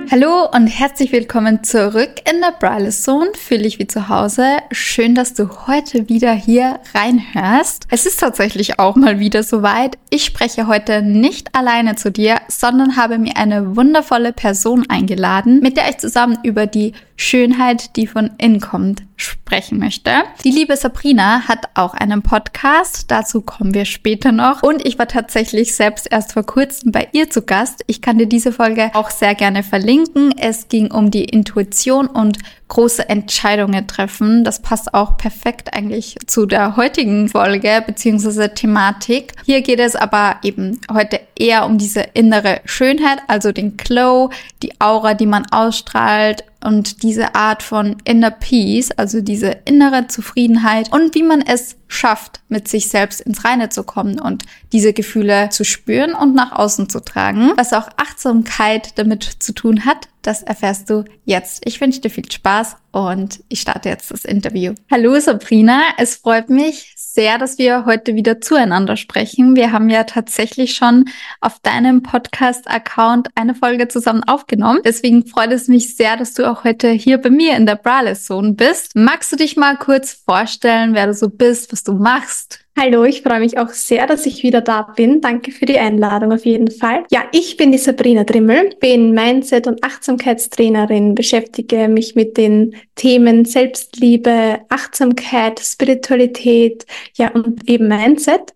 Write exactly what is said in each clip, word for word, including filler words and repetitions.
Hallo und herzlich willkommen zurück in der Braille Zone. Fühl dich wie zu Hause. Schön, dass du heute wieder hier reinhörst. Es ist tatsächlich auch mal wieder soweit. Ich spreche heute nicht alleine zu dir, sondern habe mir eine wundervolle Person eingeladen, mit der ich zusammen über die Schönheit, die von innen kommt, sprechen möchte. Die liebe Sabrina hat auch einen Podcast, dazu kommen wir später noch. Und ich war tatsächlich selbst erst vor kurzem bei ihr zu Gast. Ich kann dir diese Folge auch sehr gerne verlinken. Es ging um die Intuition und große Entscheidungen treffen. Das passt auch perfekt eigentlich zu der heutigen Folge bzw. Thematik. Hier geht es aber eben heute eher um diese innere Schönheit, also den Glow, die Aura, die man ausstrahlt und diese Art von Inner Peace, also diese innere Zufriedenheit und wie man es schafft, mit sich selbst ins Reine zu kommen und diese Gefühle zu spüren und nach außen zu tragen. Was auch Achtsamkeit damit zu tun hat, das erfährst du jetzt. Ich wünsche dir viel Spaß und ich starte jetzt das Interview. Hallo Sabrina, es freut mich sehr, dass wir heute wieder zueinander sprechen. Wir haben ja tatsächlich schon auf deinem Podcast-Account eine Folge zusammen aufgenommen. Deswegen freut es mich sehr, dass du auch heute hier bei mir in der Braille Zone bist. Magst du dich mal kurz vorstellen, wer du so bist, was du machst? Hallo, ich freue mich auch sehr, dass ich wieder da bin. Danke für die Einladung auf jeden Fall. Ja, ich bin die Sabrina Trimmel, bin Mindset- und Achtsamkeitstrainerin, beschäftige mich mit den Themen Selbstliebe, Achtsamkeit, Spiritualität, ja und eben Mindset.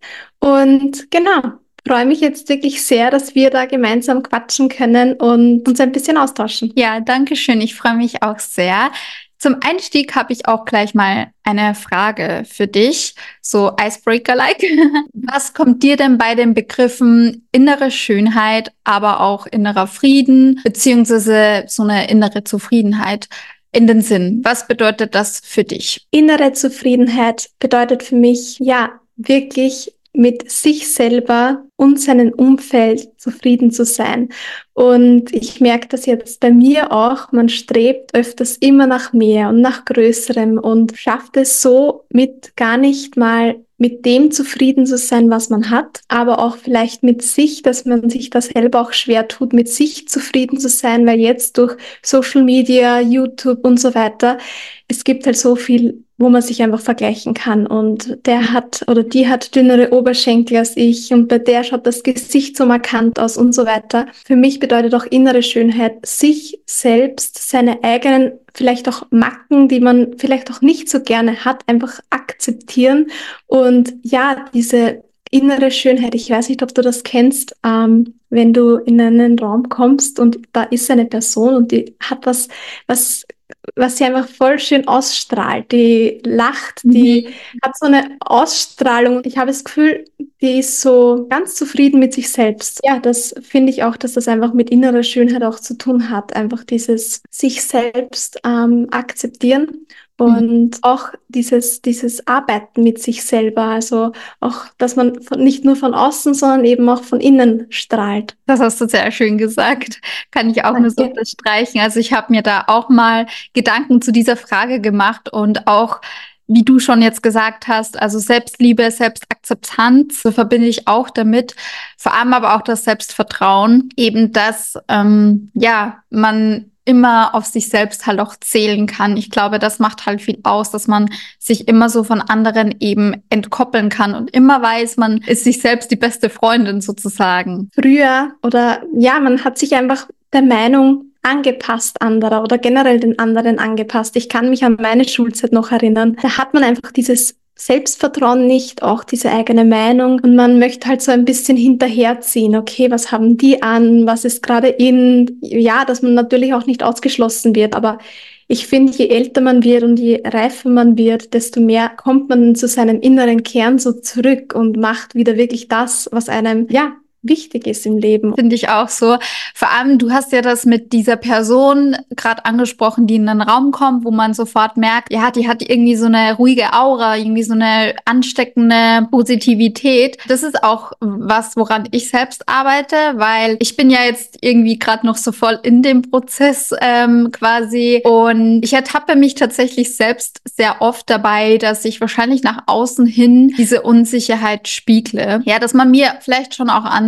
Und genau, freue mich jetzt wirklich sehr, dass wir da gemeinsam quatschen können und uns ein bisschen austauschen. Ja, danke schön. Ich freue mich auch sehr. Zum Einstieg habe ich auch gleich mal eine Frage für dich, so Icebreaker-like. Was kommt dir denn bei den Begriffen innere Schönheit, aber auch innerer Frieden, beziehungsweise so eine innere Zufriedenheit in den Sinn? Was bedeutet das für dich? Innere Zufriedenheit bedeutet für mich, ja, wirklich mit sich selber und seinem Umfeld zufrieden zu sein. Und ich merke das jetzt bei mir auch, man strebt öfters immer nach mehr und nach Größerem und schafft es so mit gar nicht mal mit dem zufrieden zu sein, was man hat, aber auch vielleicht mit sich, dass man sich das selber auch schwer tut, mit sich zufrieden zu sein, weil jetzt durch Social Media, YouTube und so weiter, es gibt halt so viel, wo man sich einfach vergleichen kann und der hat oder die hat dünnere Oberschenkel als ich und bei der schaut das Gesicht so markant aus und so weiter. Für mich bedeutet auch innere Schönheit, sich selbst, seine eigenen vielleicht auch Macken, die man vielleicht auch nicht so gerne hat, einfach akzeptieren und ja, diese innere Schönheit, ich weiß nicht, ob du das kennst, ähm, wenn du in einen Raum kommst und da ist eine Person und die hat was, was was sie einfach voll schön ausstrahlt. Die lacht, die mhm. hat so eine Ausstrahlung. Ich habe das Gefühl, die ist so ganz zufrieden mit sich selbst. Ja, das finde ich auch, dass das einfach mit innerer Schönheit auch zu tun hat. Einfach dieses sich selbst ähm, akzeptieren. Und mhm. auch dieses, dieses Arbeiten mit sich selber, also auch, dass man von, nicht nur von außen, sondern eben auch von innen strahlt. Das hast du sehr schön gesagt. Kann ich auch Danke. Nur so unterstreichen. Also ich habe mir da auch mal Gedanken zu dieser Frage gemacht und auch, wie du schon jetzt gesagt hast, also Selbstliebe, Selbstakzeptanz, so verbinde ich auch damit. Vor allem aber auch das Selbstvertrauen, eben dass, ähm, ja, man immer auf sich selbst halt auch zählen kann. Ich glaube, das macht halt viel aus, dass man sich immer so von anderen eben entkoppeln kann und immer weiß, man ist sich selbst die beste Freundin sozusagen. Früher oder ja, man hat sich einfach der Meinung angepasst anderer oder generell den anderen angepasst. Ich kann mich an meine Schulzeit noch erinnern. Da hat man einfach dieses Selbstvertrauen nicht, auch diese eigene Meinung und man möchte halt so ein bisschen hinterherziehen. Okay, was haben die an? Was ist gerade in? Ja, dass man natürlich auch nicht ausgeschlossen wird, aber ich finde, je älter man wird und je reifer man wird, desto mehr kommt man zu seinem inneren Kern so zurück und macht wieder wirklich das, was einem, ja, wichtig ist im Leben. Finde ich auch so. Vor allem, du hast ja das mit dieser Person gerade angesprochen, die in einen Raum kommt, wo man sofort merkt, ja, die hat irgendwie so eine ruhige Aura, irgendwie so eine ansteckende Positivität. Das ist auch was, woran ich selbst arbeite, weil ich bin ja jetzt irgendwie gerade noch so voll in dem Prozess ähm, quasi und ich ertappe mich tatsächlich selbst sehr oft dabei, dass ich wahrscheinlich nach außen hin diese Unsicherheit spiegle. Ja, dass man mir vielleicht schon auch an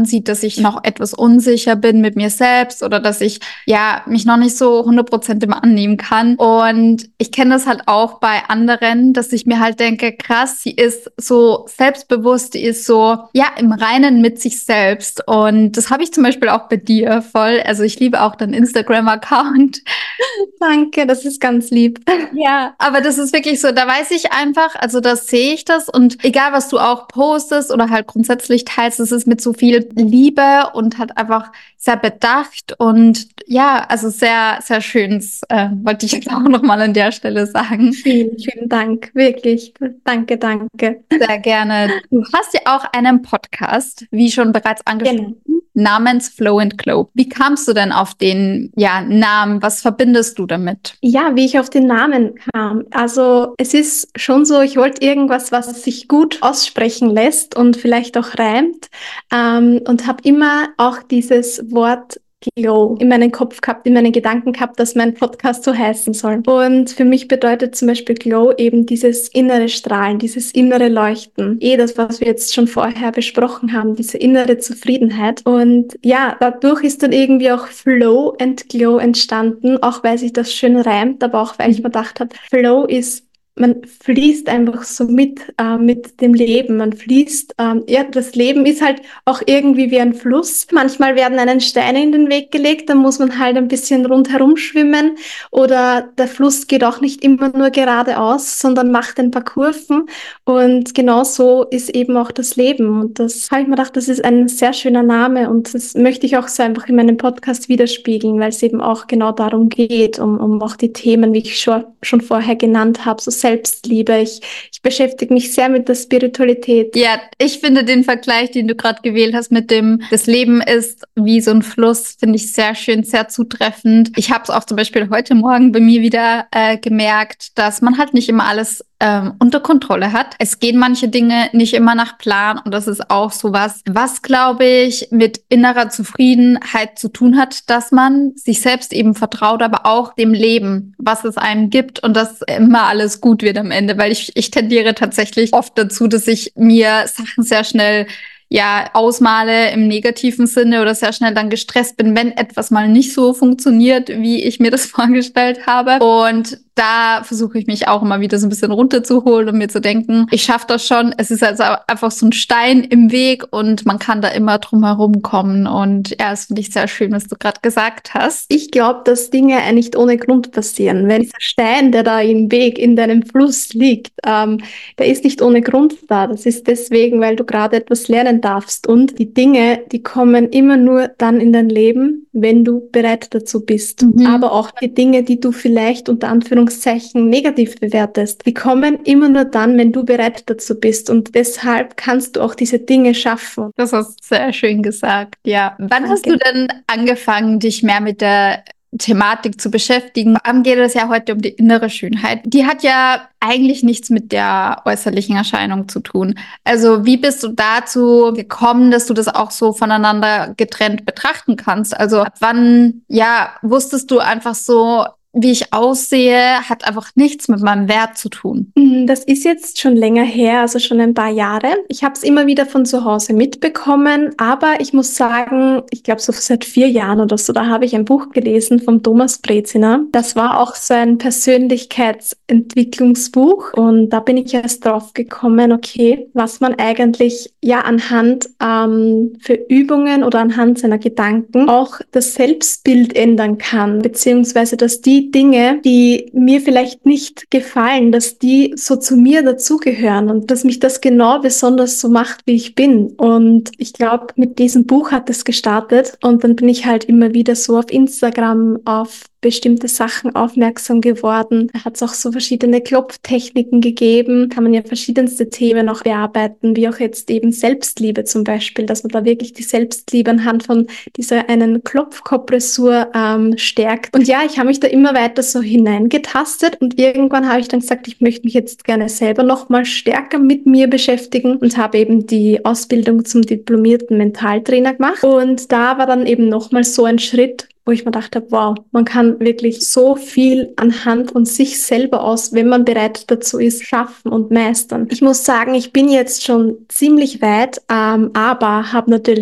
man sieht, dass ich noch etwas unsicher bin mit mir selbst oder dass ich ja mich noch nicht so hundert Prozent immer annehmen kann. Und ich kenne das halt auch bei anderen, dass ich mir halt denke, krass, sie ist so selbstbewusst, die ist so ja im Reinen mit sich selbst. Und das habe ich zum Beispiel auch bei dir voll. Also ich liebe auch deinen Instagram-Account. Danke, das ist ganz lieb. Ja, aber das ist wirklich so, da weiß ich einfach, also da sehe ich das und egal, was du auch postest oder halt grundsätzlich teilst, es ist mit so viel Liebe und halt einfach sehr bedacht und ja, also sehr, sehr schön, das, äh, wollte ich jetzt auch nochmal an der Stelle sagen. Vielen, vielen Dank, wirklich. Danke, danke. Sehr gerne. Du hast ja auch einen Podcast, wie schon bereits angesprochen. Genau. Namens Flow and Glow. Wie kamst du denn auf den ja, Namen? Was verbindest du damit? Ja, wie ich auf den Namen kam. Also es ist schon so, ich wollte irgendwas, was sich gut aussprechen lässt und vielleicht auch reimt. Ähm, und habe immer auch dieses Wort Glow in meinen Kopf gehabt, in meinen Gedanken gehabt, dass mein Podcast so heißen soll. Und für mich bedeutet zum Beispiel Glow eben dieses innere Strahlen, dieses innere Leuchten. Eh das, was wir jetzt schon vorher besprochen haben, diese innere Zufriedenheit. Und ja, dadurch ist dann irgendwie auch Flow and Glow entstanden, auch weil sich das schön reimt, aber auch weil ich mir gedacht habe, Flow ist man fließt einfach so mit, äh, mit dem Leben. Man fließt, ähm, ja, das Leben ist halt auch irgendwie wie ein Fluss. Manchmal werden einen Steine in den Weg gelegt, dann muss man halt ein bisschen rundherum schwimmen oder der Fluss geht auch nicht immer nur geradeaus, sondern macht ein paar Kurven und genau so ist eben auch das Leben und das habe ich mir gedacht, das ist ein sehr schöner Name und das möchte ich auch so einfach in meinem Podcast widerspiegeln, weil es eben auch genau darum geht, um, um auch die Themen, wie ich schon, schon vorher genannt habe, so Selbstliebe. Ich, ich beschäftige mich sehr mit der Spiritualität. Ja, ich finde den Vergleich, den du gerade gewählt hast mit dem, das Leben ist wie so ein Fluss, finde ich sehr schön, sehr zutreffend. Ich habe es auch zum Beispiel heute Morgen bei mir wieder äh, gemerkt, dass man halt nicht immer alles ähm, unter Kontrolle hat. Es gehen manche Dinge nicht immer nach Plan und das ist auch sowas, was, glaube ich, mit innerer Zufriedenheit zu tun hat, dass man sich selbst eben vertraut, aber auch dem Leben, was es einem gibt und dass immer alles gut wird am Ende, weil ich, ich tendiere tatsächlich oft dazu, dass ich mir Sachen sehr schnell ja ausmale im negativen Sinne oder sehr schnell dann gestresst bin, wenn etwas mal nicht so funktioniert, wie ich mir das vorgestellt habe. Und da versuche ich mich auch immer wieder so ein bisschen runterzuholen und mir zu denken, ich schaffe das schon. Es ist also einfach so ein Stein im Weg und man kann da immer drum herum kommen. Und ja, das finde ich sehr schön, was du gerade gesagt hast. Ich glaube, dass Dinge nicht ohne Grund passieren. Wenn dieser Stein, der da im Weg in deinem Fluss liegt, ähm, der ist nicht ohne Grund da. Das ist deswegen, weil du gerade etwas lernen darfst. Und die Dinge, die kommen immer nur dann in dein Leben, wenn du bereit dazu bist. Mhm. Aber auch die Dinge, die du vielleicht unter Anführungszeichen negativ bewertest, die kommen immer nur dann, wenn du bereit dazu bist. Und deshalb kannst du auch diese Dinge schaffen. Das hast du sehr schön gesagt, ja. Wann Danke. Hast du denn angefangen, dich mehr mit der Thematik zu beschäftigen? Vor allem geht es ja heute um die innere Schönheit. Die hat ja eigentlich nichts mit der äußerlichen Erscheinung zu tun. Also wie bist du dazu gekommen, dass du das auch so voneinander getrennt betrachten kannst? Also ab wann, ja, wusstest du einfach so, wie ich aussehe, hat einfach nichts mit meinem Wert zu tun. Das ist jetzt schon länger her, also schon ein paar Jahre. Ich habe es immer wieder von zu Hause mitbekommen, aber ich muss sagen, ich glaube so seit vier Jahren oder so, da habe ich ein Buch gelesen vom Thomas Brezina. Das war auch so ein Persönlichkeitsentwicklungsbuch und da bin ich erst drauf gekommen, okay, was man eigentlich ja anhand ähm, für Übungen oder anhand seiner Gedanken auch das Selbstbild ändern kann, beziehungsweise dass die Dinge, die mir vielleicht nicht gefallen, dass die so zu mir dazugehören und dass mich das genau besonders so macht, wie ich bin. Und ich glaube, mit diesem Buch hat es gestartet und dann bin ich halt immer wieder so auf Instagram auf bestimmte Sachen aufmerksam geworden. Da hat es auch so verschiedene Klopftechniken gegeben. Kann man ja verschiedenste Themen auch bearbeiten, wie auch jetzt eben Selbstliebe zum Beispiel, dass man da wirklich die Selbstliebe anhand von dieser einen Klopfkompressur ähm, stärkt. Und ja, ich habe mich da immer weiter so hineingetastet und irgendwann habe ich dann gesagt, ich möchte mich jetzt gerne selber noch mal stärker mit mir beschäftigen und habe eben die Ausbildung zum diplomierten Mentaltrainer gemacht. Und da war dann eben noch mal so ein Schritt, wo ich mir gedacht habe, wow, man kann wirklich so viel anhand von sich selber aus, wenn man bereit dazu ist, schaffen und meistern. Ich muss sagen, ich bin jetzt schon ziemlich weit, ähm, aber habe natürlich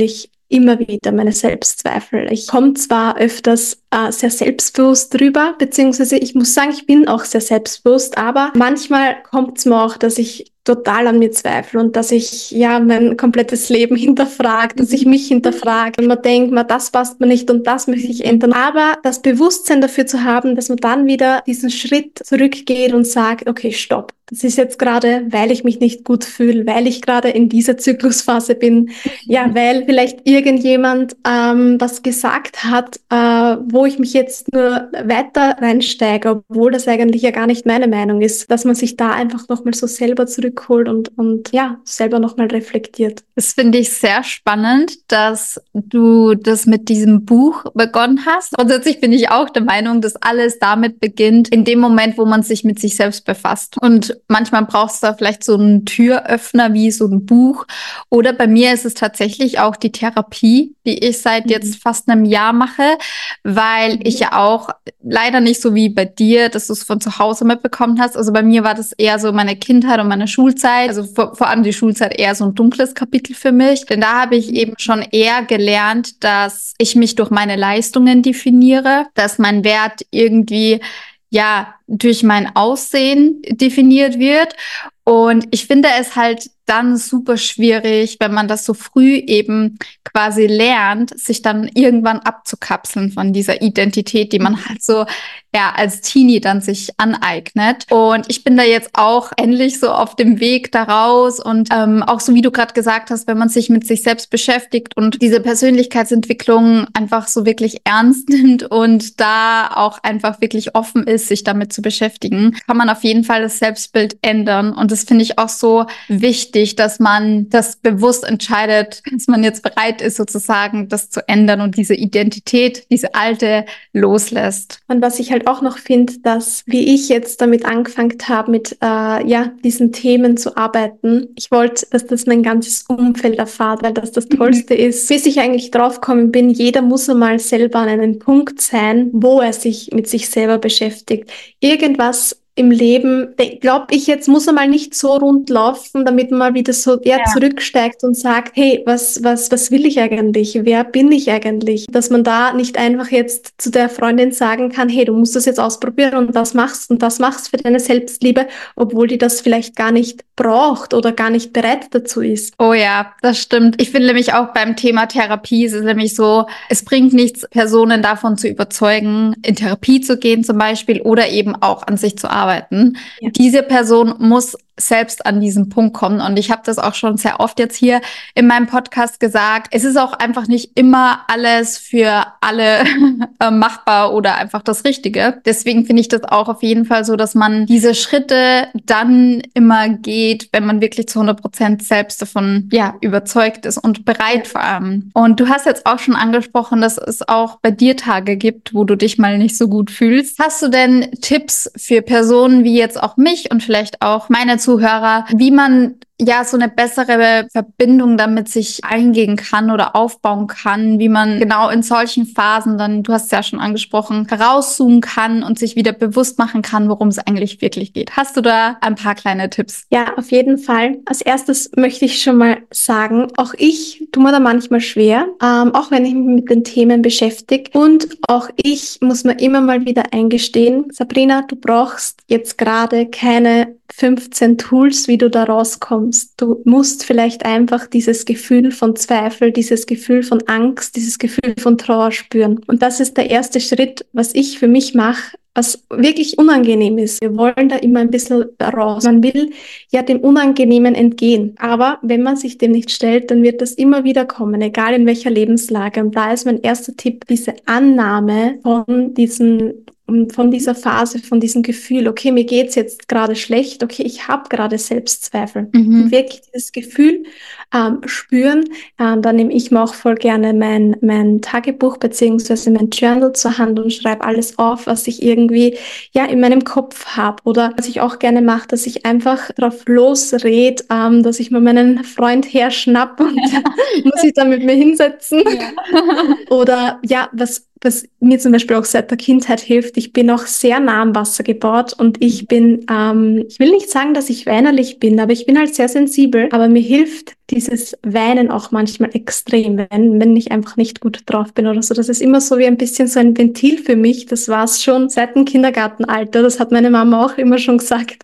immer wieder meine Selbstzweifel. Ich komme zwar öfters äh, sehr selbstbewusst drüber, beziehungsweise ich muss sagen, ich bin auch sehr selbstbewusst, aber manchmal kommt es mir auch, dass ich total an mir zweifle und dass ich ja mein komplettes Leben hinterfrage, dass ich mich hinterfrage und man denkt, man, das passt mir nicht und das möchte ich ändern. Aber das Bewusstsein dafür zu haben, dass man dann wieder diesen Schritt zurückgeht und sagt, okay, stopp. Das ist jetzt gerade, weil ich mich nicht gut fühle, weil ich gerade in dieser Zyklusphase bin, ja, weil vielleicht irgendjemand ähm, was gesagt hat, äh, wo ich mich jetzt nur weiter reinsteige, obwohl das eigentlich ja gar nicht meine Meinung ist, dass man sich da einfach nochmal so selber zurückholt und, und ja, selber nochmal reflektiert. Das finde ich sehr spannend, dass du das mit diesem Buch begonnen hast. Grundsätzlich bin ich auch der Meinung, dass alles damit beginnt, in dem Moment, wo man sich mit sich selbst befasst. Und manchmal brauchst du da vielleicht so einen Türöffner wie so ein Buch. Oder bei mir ist es tatsächlich auch die Therapie, die ich seit mhm. jetzt fast einem Jahr mache, weil mhm. ich ja auch leider nicht so wie bei dir, dass du es von zu Hause mitbekommen hast. Also bei mir war das eher so meine Kindheit und meine Schulzeit. Also vor, vor allem die Schulzeit eher so ein dunkles Kapitel für mich. Denn da habe ich eben schon eher gelernt, dass ich mich durch meine Leistungen definiere, dass mein Wert irgendwie ja durch mein Aussehen definiert wird. Und ich finde es halt dann super schwierig, wenn man das so früh eben quasi lernt, sich dann irgendwann abzukapseln von dieser Identität, die man halt so ja als Teenie dann sich aneignet. Und ich bin da jetzt auch endlich so auf dem Weg daraus und ähm, auch so wie du gerade gesagt hast, wenn man sich mit sich selbst beschäftigt und diese Persönlichkeitsentwicklung einfach so wirklich ernst nimmt und da auch einfach wirklich offen ist, sich damit zu beschäftigen, kann man auf jeden Fall das Selbstbild ändern. Und das finde ich auch so wichtig, dass man das bewusst entscheidet, dass man jetzt bereit ist, sozusagen das zu ändern und diese Identität, diese alte, loslässt. Und was ich halt auch noch finde, dass wie ich jetzt damit angefangen habe, mit äh, ja diesen Themen zu arbeiten, ich wollte, dass das mein ganzes Umfeld erfahrt, weil das das Tollste mhm. ist. Bis ich eigentlich draufgekommen bin, jeder muss einmal selber an einem Punkt sein, wo er sich mit sich selber beschäftigt. Irgendwas im Leben, glaube ich, jetzt muss er mal nicht so rund laufen, damit man mal wieder so eher ja. zurücksteigt und sagt, hey, was, was, was will ich eigentlich? Wer bin ich eigentlich? Dass man da nicht einfach jetzt zu der Freundin sagen kann, hey, du musst das jetzt ausprobieren und das machst und das machst für deine Selbstliebe, obwohl die das vielleicht gar nicht braucht oder gar nicht bereit dazu ist. Oh ja, das stimmt. Ich finde nämlich auch beim Thema Therapie ist es nämlich so, es bringt nichts, Personen davon zu überzeugen, in Therapie zu gehen zum Beispiel oder eben auch an sich zu arbeiten. Ja. Diese Person muss selbst an diesen Punkt kommen. Und ich habe das auch schon sehr oft jetzt hier in meinem Podcast gesagt. Es ist auch einfach nicht immer alles für alle äh, machbar oder einfach das Richtige. Deswegen finde ich das auch auf jeden Fall so, dass man diese Schritte dann immer geht, wenn man wirklich zu hundert Prozent selbst davon ja überzeugt ist und bereit vor allem. Und du hast jetzt auch schon angesprochen, dass es auch bei dir Tage gibt, wo du dich mal nicht so gut fühlst. Hast du denn Tipps für Personen wie jetzt auch mich und vielleicht auch meine Zuhörer, wie man ja so eine bessere Verbindung damit sich eingehen kann oder aufbauen kann, wie man genau in solchen Phasen dann, du hast es ja schon angesprochen, rauszoomen kann und sich wieder bewusst machen kann, worum es eigentlich wirklich geht. Hast du da ein paar kleine Tipps? Ja, auf jeden Fall. Als erstes möchte ich schon mal sagen, auch ich tue mir da manchmal schwer, ähm, auch wenn ich mich mit den Themen beschäftige. Und auch ich muss mir immer mal wieder eingestehen, Sabrina, du brauchst jetzt gerade keine fünfzehn Tools, wie du da rauskommst. Du musst vielleicht einfach dieses Gefühl von Zweifel, dieses Gefühl von Angst, dieses Gefühl von Trauer spüren. Und das ist der erste Schritt, was ich für mich mache, was wirklich unangenehm ist. Wir wollen da immer ein bisschen raus. Man will ja dem Unangenehmen entgehen. Aber wenn man sich dem nicht stellt, dann wird das immer wieder kommen, egal in welcher Lebenslage. Und da ist mein erster Tipp, diese Annahme von diesen von dieser Phase, von diesem Gefühl, okay, mir geht's jetzt gerade schlecht, okay, ich habe gerade Selbstzweifel. Mhm. Und wirklich dieses Gefühl ähm, spüren. Ähm, da nehme ich mir auch voll gerne mein, mein Tagebuch beziehungsweise mein Journal zur Hand und schreibe alles auf, was ich irgendwie ja in meinem Kopf habe. Oder was ich auch gerne mache, dass ich einfach drauf losrede, ähm, dass ich mir meinen Freund herschnapp und muss ich da mit mir hinsetzen. Ja. Oder ja, was was mir zum Beispiel auch seit der Kindheit hilft, ich bin auch sehr nah am Wasser gebaut und ich bin, ähm, ich will nicht sagen, dass ich weinerlich bin, aber ich bin halt sehr sensibel, aber mir hilft dieses Weinen auch manchmal extrem, wenn, wenn ich einfach nicht gut drauf bin oder so. Das ist immer so wie ein bisschen so ein Ventil für mich. Das war es schon seit dem Kindergartenalter. Das hat meine Mama auch immer schon gesagt.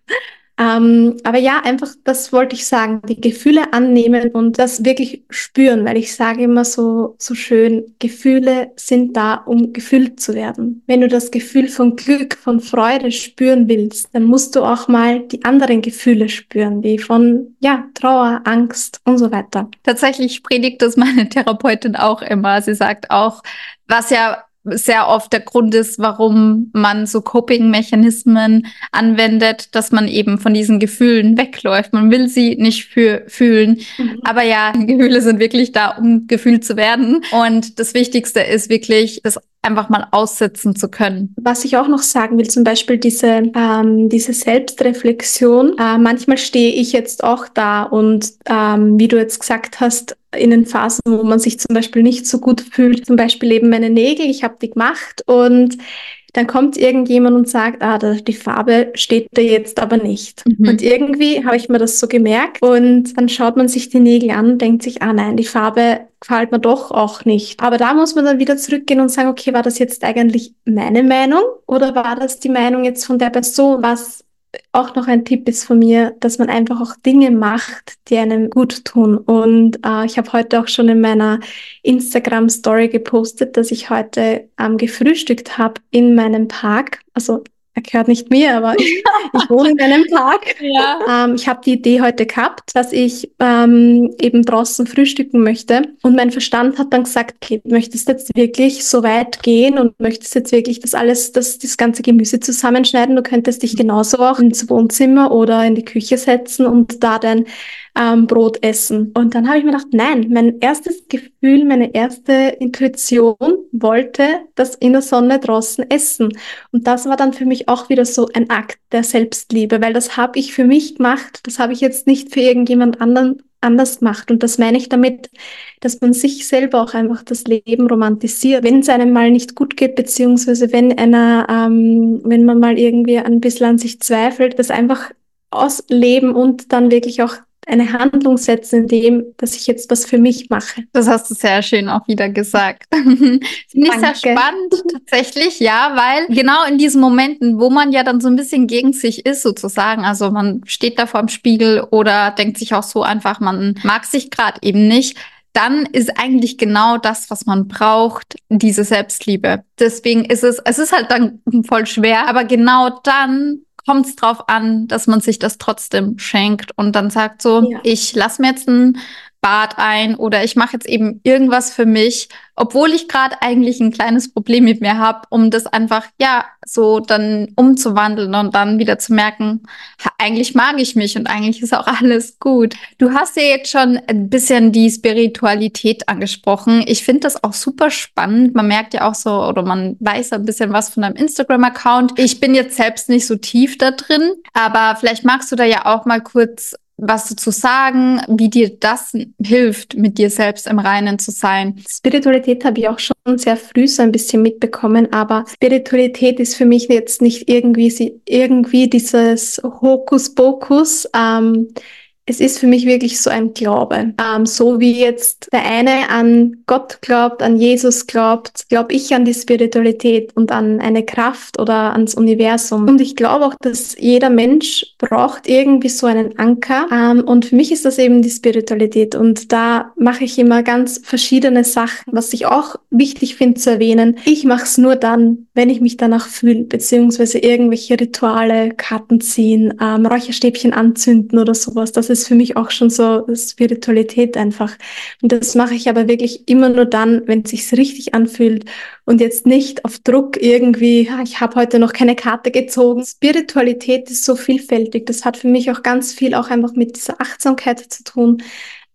Ähm, aber ja, einfach, das wollte ich sagen, die Gefühle annehmen und das wirklich spüren, weil ich sage immer so, so schön, Gefühle sind da, um gefühlt zu werden. Wenn du das Gefühl von Glück, von Freude spüren willst, dann musst du auch mal die anderen Gefühle spüren, die von, ja, Trauer, Angst und so weiter. Tatsächlich predigt das meine Therapeutin auch immer. Sie sagt auch, was ja sehr oft der Grund ist, warum man so Coping-Mechanismen anwendet, dass man eben von diesen Gefühlen wegläuft. Man will sie nicht für fühlen. Mhm. Aber ja, Gefühle sind wirklich da, um gefühlt zu werden. Und das Wichtigste ist wirklich, das einfach mal aussitzen zu können. Was ich auch noch sagen will, zum Beispiel diese, ähm, diese Selbstreflexion. Äh, manchmal stehe ich jetzt auch da und ähm, wie du jetzt gesagt hast, in den Phasen, wo man sich zum Beispiel nicht so gut fühlt, zum Beispiel eben meine Nägel, ich habe die gemacht und dann kommt irgendjemand und sagt, ah, die Farbe steht da jetzt aber nicht. Mhm. Und irgendwie habe ich mir das so gemerkt und dann schaut man sich die Nägel an und denkt sich, ah nein, die Farbe gefällt mir doch auch nicht. Aber da muss man dann wieder zurückgehen und sagen, okay, war das jetzt eigentlich meine Meinung oder war das die Meinung jetzt von der Person? Was auch noch ein Tipp ist von mir, dass man einfach auch Dinge macht, die einem gut tun. Und äh, ich habe heute auch schon in meiner Instagram-Story gepostet, dass ich heute ähm, gefrühstückt habe in meinem Park. Also er gehört nicht mir, aber ich, ich wohne in einem Park. Ja. Ähm, ich habe die Idee heute gehabt, dass ich ähm, eben draußen frühstücken möchte. Und mein Verstand hat dann gesagt, okay, du möchtest jetzt wirklich so weit gehen und möchtest jetzt wirklich das alles, das, das ganze Gemüse zusammenschneiden. Du könntest dich genauso auch ins Wohnzimmer oder in die Küche setzen und da dein ähm, Brot essen. Und dann habe ich mir gedacht, nein, mein erstes Gefühl, meine erste Intuition wollte das in der Sonne draußen essen. Und das war dann für mich auch wieder so ein Akt der Selbstliebe, weil das habe ich für mich gemacht, das habe ich jetzt nicht für irgendjemand anderen anders gemacht. Und das meine ich damit, dass man sich selber auch einfach das Leben romantisiert. Wenn es einem mal nicht gut geht, beziehungsweise wenn einer, ähm, wenn man mal irgendwie ein bisschen an sich zweifelt, das einfach ausleben und dann wirklich auch eine Handlung setzen, in dem, dass ich jetzt was für mich mache. Das hast du sehr schön auch wieder gesagt. Finde ich sehr spannend, tatsächlich, ja, weil genau in diesen Momenten, wo man ja dann so ein bisschen gegen sich ist, sozusagen, also man steht da vor dem Spiegel oder denkt sich auch so einfach, man mag sich gerade eben nicht, dann ist eigentlich genau das, was man braucht, diese Selbstliebe. Deswegen ist es, es ist halt dann voll schwer, aber genau dann kommt es drauf an, dass man sich das trotzdem schenkt und dann sagt so, ja. Ich lasse mir jetzt ein Bad ein oder ich mache jetzt eben irgendwas für mich, obwohl ich gerade eigentlich ein kleines Problem mit mir habe, um das einfach, ja, so dann umzuwandeln und dann wieder zu merken, eigentlich mag ich mich und eigentlich ist auch alles gut. Du hast ja jetzt schon ein bisschen die Spiritualität angesprochen. Ich finde das auch super spannend. Man merkt ja auch so, oder man weiß ein bisschen was von deinem Instagram-Account. Ich bin jetzt selbst nicht so tief da drin, aber vielleicht magst du da ja auch mal kurz was dazu sagen, wie dir das hilft, mit dir selbst im Reinen zu sein. Spiritualität habe ich auch schon sehr früh so ein bisschen mitbekommen, aber Spiritualität ist für mich jetzt nicht irgendwie, irgendwie dieses Hokuspokus. Ähm, es ist für mich wirklich so ein Glaube. Ähm, so wie jetzt der eine an Gott glaubt, an Jesus glaubt, glaube ich an die Spiritualität und an eine Kraft oder ans Universum. Und ich glaube auch, dass jeder Mensch braucht irgendwie so einen Anker. Ähm, und für mich ist das eben die Spiritualität. Und da mache ich immer ganz verschiedene Sachen, was ich auch wichtig finde zu erwähnen. Ich mache es nur dann, wenn ich mich danach fühle, beziehungsweise irgendwelche Rituale, Karten ziehen, ähm, Räucherstäbchen anzünden oder sowas. Das ist für mich auch schon so Spiritualität einfach. Und das mache ich aber wirklich immer nur dann, wenn es sich richtig anfühlt und jetzt nicht auf Druck irgendwie, ich habe heute noch keine Karte gezogen. Spiritualität ist so vielfältig. Das hat für mich auch ganz viel auch einfach mit dieser Achtsamkeit zu tun.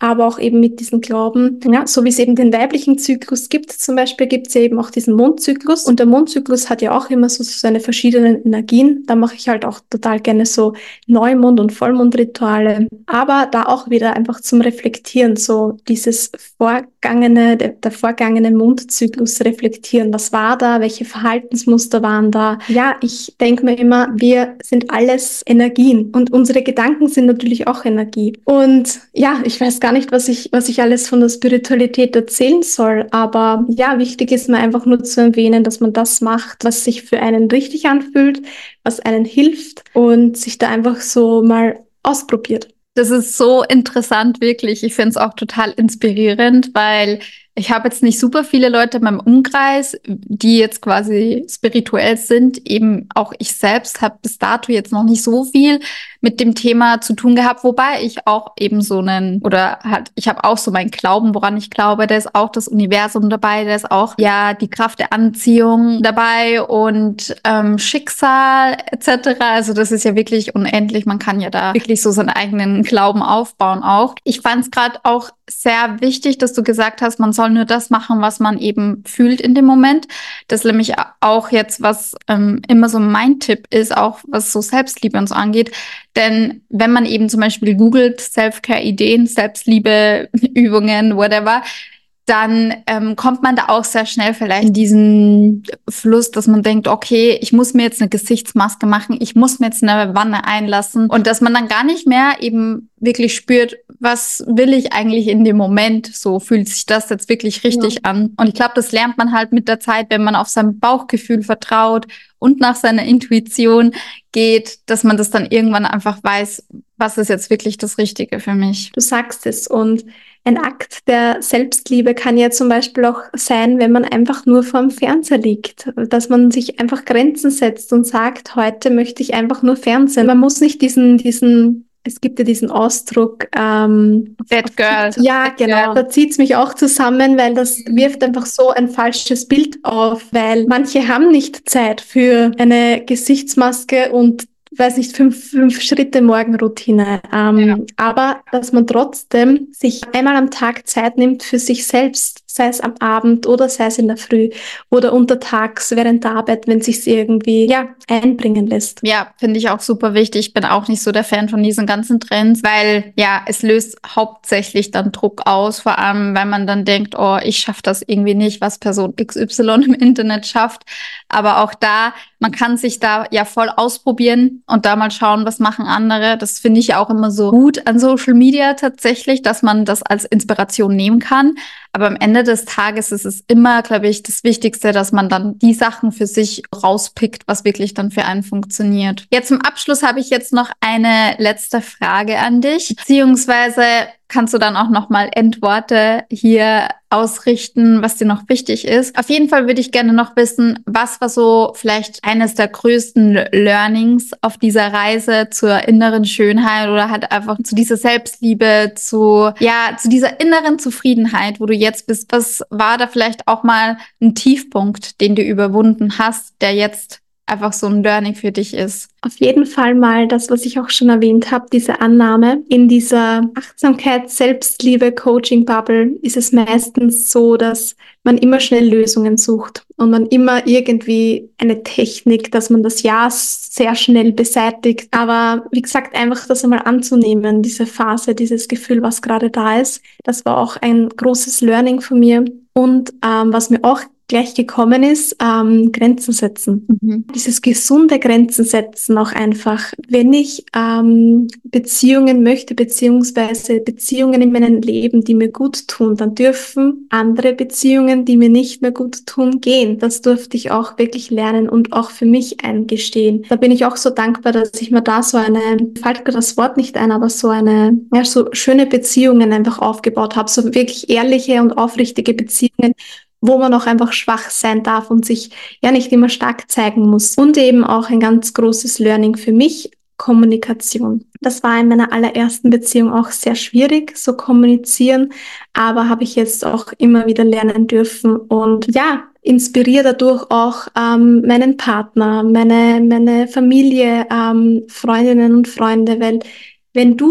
aber auch eben mit diesem Glauben, ja, so wie es eben den weiblichen Zyklus gibt, zum Beispiel gibt es ja eben auch diesen Mondzyklus und der Mondzyklus hat ja auch immer so seine verschiedenen Energien. Da mache ich halt auch total gerne so Neumond- und Vollmondrituale, aber da auch wieder einfach zum Reflektieren, so dieses vorgangene, der, der vorgangene Mondzyklus reflektieren. Was war da? Welche Verhaltensmuster waren da? Ja, ich denke mir immer, wir sind alles Energien und unsere Gedanken sind natürlich auch Energie. Und ja, ich weiß gar nicht, was ich, was ich alles von der Spiritualität erzählen soll, aber ja, wichtig ist mir einfach nur zu erwähnen, dass man das macht, was sich für einen richtig anfühlt, was einen hilft und sich da einfach so mal ausprobiert. Das ist so interessant, wirklich. Ich finde es auch total inspirierend, weil ich habe jetzt nicht super viele Leute in meinem Umkreis, die jetzt quasi spirituell sind. Eben auch ich selbst habe bis dato jetzt noch nicht so viel mit dem Thema zu tun gehabt, wobei ich auch eben so einen, oder halt, ich habe auch so meinen Glauben, woran ich glaube, da ist auch das Universum dabei, da ist auch ja die Kraft der Anziehung dabei und ähm, Schicksal et cetera. Also das ist ja wirklich unendlich. Man kann ja da wirklich so seinen eigenen Glauben aufbauen auch. Ich fand es gerade auch sehr wichtig, dass du gesagt hast, man soll nur das machen, was man eben fühlt in dem Moment. Das ist nämlich auch jetzt, was ähm, immer so mein Tipp ist, auch was so Selbstliebe und so angeht. Denn wenn man eben zum Beispiel googelt, Self-Care-Ideen, Selbstliebe-Übungen, whatever, dann ähm, kommt man da auch sehr schnell vielleicht in diesen Fluss, dass man denkt, okay, ich muss mir jetzt eine Gesichtsmaske machen, ich muss mir jetzt eine Wanne einlassen und dass man dann gar nicht mehr eben wirklich spürt, was will ich eigentlich in dem Moment, so fühlt sich das jetzt wirklich richtig ja. an. Und ich glaube, das lernt man halt mit der Zeit, wenn man auf sein Bauchgefühl vertraut und nach seiner Intuition geht, dass man das dann irgendwann einfach weiß, was ist jetzt wirklich das Richtige für mich. Du sagst es und ein Akt der Selbstliebe kann ja zum Beispiel auch sein, wenn man einfach nur vorm Fernseher liegt, dass man sich einfach Grenzen setzt und sagt, heute möchte ich einfach nur Fernsehen. Man muss nicht diesen, diesen, es gibt ja diesen Ausdruck, ähm, Bad Girl. Ja, Bad genau. Girl. Da zieht's mich auch zusammen, weil das wirft einfach so ein falsches Bild auf, weil manche haben nicht Zeit für eine Gesichtsmaske und weiß nicht, fünf, fünf Schritte Morgenroutine. Ähm, ja. Aber dass man trotzdem sich einmal am Tag Zeit nimmt für sich selbst, sei es am Abend oder sei es in der Früh oder untertags während der Arbeit, wenn sich's irgendwie ja einbringen lässt. Ja, finde ich auch super wichtig. Ich bin auch nicht so der Fan von diesen ganzen Trends, weil ja, es löst hauptsächlich dann Druck aus, vor allem, weil man dann denkt, oh, ich schaffe das irgendwie nicht, was Person X Y im Internet schafft. Aber auch da, man kann sich da ja voll ausprobieren und da mal schauen, was machen andere. Das finde ich ja auch immer so gut an Social Media tatsächlich, dass man das als Inspiration nehmen kann. Aber am Ende des Tages ist es immer, glaube ich, das Wichtigste, dass man dann die Sachen für sich rauspickt, was wirklich dann für einen funktioniert. Jetzt zum Abschluss habe ich jetzt noch eine letzte Frage an dich, beziehungsweise kannst du dann auch nochmal Endworte hier ausrichten, was dir noch wichtig ist. Auf jeden Fall würde ich gerne noch wissen, was war so vielleicht eines der größten Learnings auf dieser Reise zur inneren Schönheit oder halt einfach zu dieser Selbstliebe, zu, ja, zu dieser inneren Zufriedenheit, wo du jetzt bist. Was war da vielleicht auch mal ein Tiefpunkt, den du überwunden hast, der jetzt einfach so ein Learning für dich ist? Auf jeden Fall mal das, was ich auch schon erwähnt habe, diese Annahme. In dieser Achtsamkeit, Selbstliebe, Coaching-Bubble ist es meistens so, dass man immer schnell Lösungen sucht und man immer irgendwie eine Technik, dass man das Ja sehr schnell beseitigt. Aber wie gesagt, einfach das einmal anzunehmen, diese Phase, dieses Gefühl, was gerade da ist, das war auch ein großes Learning von mir. Und ähm, was mir auch gleich gekommen ist, ähm, Grenzen setzen. Mhm. Dieses gesunde Grenzen setzen auch einfach. Wenn ich ähm, Beziehungen möchte, beziehungsweise Beziehungen in meinem Leben, die mir gut tun, dann dürfen andere Beziehungen, die mir nicht mehr gut tun, gehen. Das durfte ich auch wirklich lernen und auch für mich eingestehen. Da bin ich auch so dankbar, dass ich mir da so eine, fällt mir das Wort nicht ein, aber so eine, ja, so schöne Beziehungen einfach aufgebaut habe. So wirklich ehrliche und aufrichtige Beziehungen, wo man auch einfach schwach sein darf und sich ja nicht immer stark zeigen muss. Und eben auch ein ganz großes Learning für mich, Kommunikation. Das war in meiner allerersten Beziehung auch sehr schwierig, so kommunizieren, aber habe ich jetzt auch immer wieder lernen dürfen und ja, inspiriere dadurch auch ähm, meinen Partner, meine, meine Familie, ähm, Freundinnen und Freunde, weil wenn du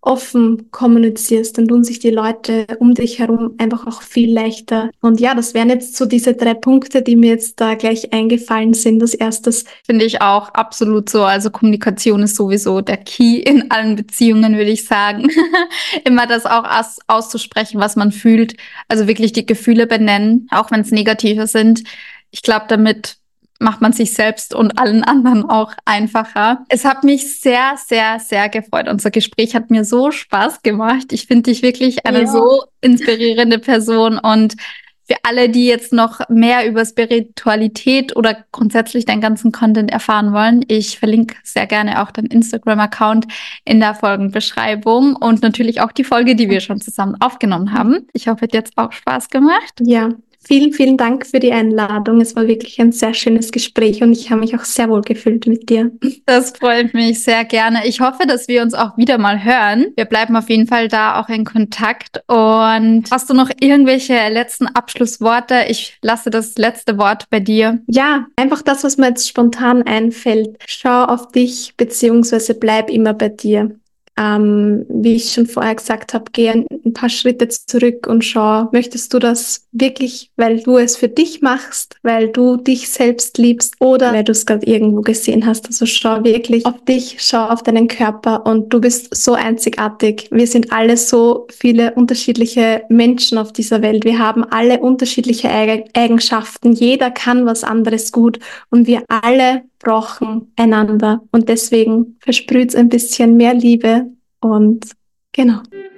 offen kommunizierst, dann tun sich die Leute um dich herum einfach auch viel leichter. Und ja, das wären jetzt so diese drei Punkte, die mir jetzt da gleich eingefallen sind. Das erstes. Finde ich auch absolut so. Also Kommunikation ist sowieso der Key in allen Beziehungen, würde ich sagen. Immer das auch aus auszusprechen, was man fühlt. Also wirklich die Gefühle benennen, auch wenn es negative sind. Ich glaube, damit macht man sich selbst und allen anderen auch einfacher. Es hat mich sehr, sehr, sehr gefreut. Unser Gespräch hat mir so Spaß gemacht. Ich finde dich wirklich eine Ja. so inspirierende Person. Und für alle, die jetzt noch mehr über Spiritualität oder grundsätzlich deinen ganzen Content erfahren wollen, ich verlinke sehr gerne auch deinen Instagram-Account in der Folgenbeschreibung und natürlich auch die Folge, die wir schon zusammen aufgenommen haben. Ich hoffe, es hat jetzt auch Spaß gemacht. Ja. Vielen, vielen Dank für die Einladung. Es war wirklich ein sehr schönes Gespräch und ich habe mich auch sehr wohl gefühlt mit dir. Das freut mich sehr gerne. Ich hoffe, dass wir uns auch wieder mal hören. Wir bleiben auf jeden Fall da auch in Kontakt. Und hast du noch irgendwelche letzten Abschlussworte? Ich lasse das letzte Wort bei dir. Ja, einfach das, was mir jetzt spontan einfällt. Schau auf dich, beziehungsweise bleib immer bei dir. Ähm, wie ich schon vorher gesagt habe, geh ein, ein paar Schritte zurück und schau, möchtest du das wirklich, weil du es für dich machst, weil du dich selbst liebst oder weil du es gerade irgendwo gesehen hast. Also schau wirklich auf dich, schau auf deinen Körper und du bist so einzigartig. Wir sind alle so viele unterschiedliche Menschen auf dieser Welt. Wir haben alle unterschiedliche Eig- Eigenschaften. Jeder kann was anderes gut und wir alle brauchen einander und deswegen versprüht's ein bisschen mehr Liebe und genau.